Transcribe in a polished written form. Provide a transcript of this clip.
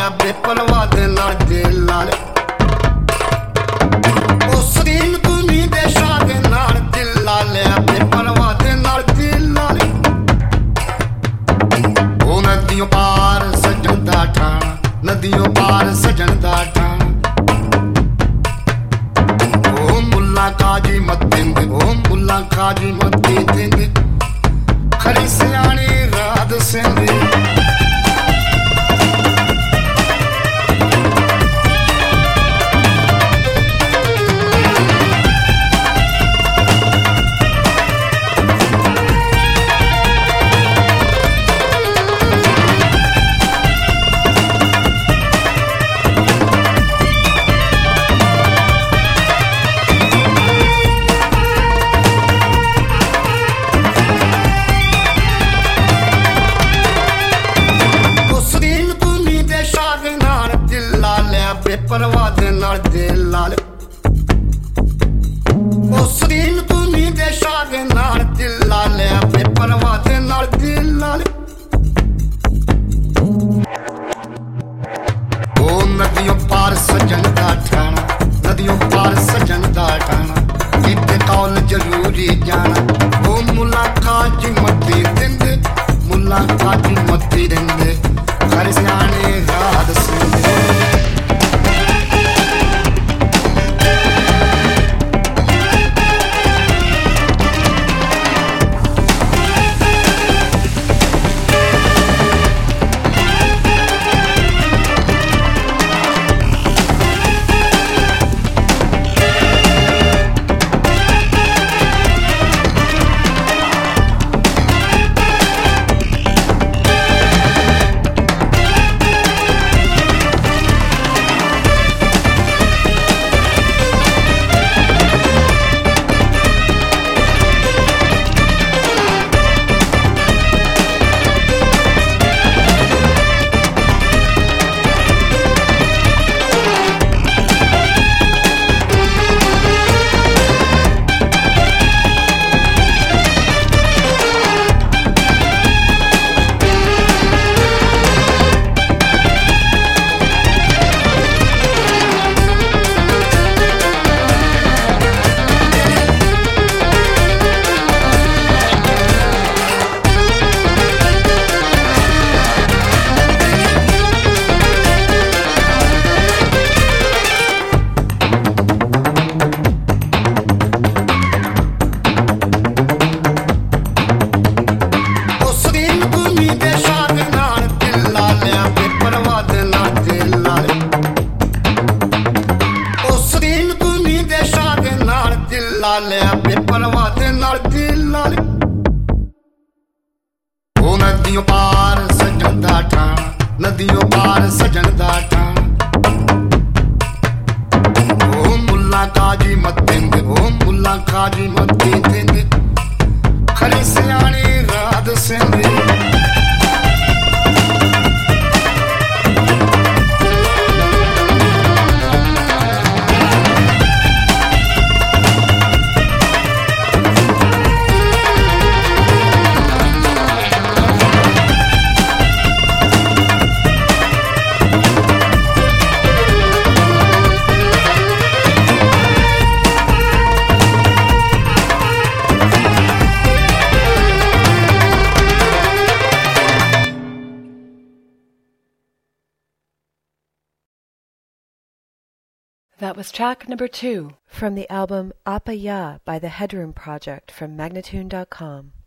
ਬੇਪਰਵਾਹ ਦੇ ਨਾਲ ਦਿਲ ਲਾ ਲਿਆ ਉਹ ਸਕੀਨ ਤੂੰ ਨੀ ਦੇ ਸ਼ਾਹ ਦੇ ਨਾਲ ਦਿਲ ਲਾ ਲਿਆ ਬੇਪਰਵਾਹ ਦੇ ਨਾਲ ਦਿਲ ਲਾ ਲਿਆ ਉਹ ਨਦੀਆਂ ਪਾਰ ਸਜਣ ਦਾ ਠਾਣਾ ਨਦੀਆਂ ਪਾਰ ਸਜਣ ਦਾ ਠਾਣਾ ਉਹ ਮੁੱਲਾ ਕਾਜੀ ਮਤ ਦਿੰਦੇ ਉਹ ਮੁੱਲਾ ਕਾਜੀ ਮਤ ਦਿੰਦੇ ਖਰੀ ਸਿਆਣੀ ਰਾਤ ਸਿੰਦੇ ਬੇਪਰਵਾਹ ਦੇ ਨਾਲ ਦਿਲ ਲਾ ਲਿਆ ਉਹ ਸਕੀਨ ਤੂੰ ਨੀ ਦੇ ਸ਼ਾਹ ਦੇ ਨਾਲ ਦਿਲ ਲਾ ਲਿਆ ਬੇਪਰਵਾਹ ਦੇ ਨਾਲ ਦਿਲ ਲਾ ਲਿਆ ਉਹ ਨਦੀਆਂ ਪਾਰ ਸਜਣ ਦਾ ਠਾਣਾ ਨਦੀਆਂ ਪਾਰ ਸਜਣ ਦਾ ਠਾਣਾ ਇੱਥੇ ਕੌਲ ਜ਼ਰੂਰੀ ਜਾਣਾ ਉਹ ਮੁੱਲਾ ਕਾਜੀ ਮੱਤੀ ਦਿੰਦੇ ਮੁੱਲਾ ਕਾਜੀ ਮੱਤੀ ਦਿੰਦੇ ਘਰ ਸਿਆਣੇ ਰਾਤ ਸਿੰਦੇ ਲਿਆ ਬੇਪਰਵਾਹ ਦੇ ਨਾਲ ਦਿਲ ਲਾ ਲਿਆ ਉਹ ਨਦੀਆਂ ਪਾਰ ਸਜਣ ਦਾ ਠਾਣਾ ਨਦੀਆਂ ਪਾਰ ਸਜਣ ਦਾ ਠਾਣਾ ਉਹ ਮੁੱਲਾ ਕਾਜੀ ਮਤ ਦਿੰਦੇ ਉਹ ਮੁੱਲਾ ਕਾਜੀ ਮਤ ਦਿੰਦੇ ਖਰੀ ਸਿਆਣੀ ਰਾਤ ਸਿੰਦੇ That was track number 2 from the album Apa Ya by the Headroom Project from Magnatune.com.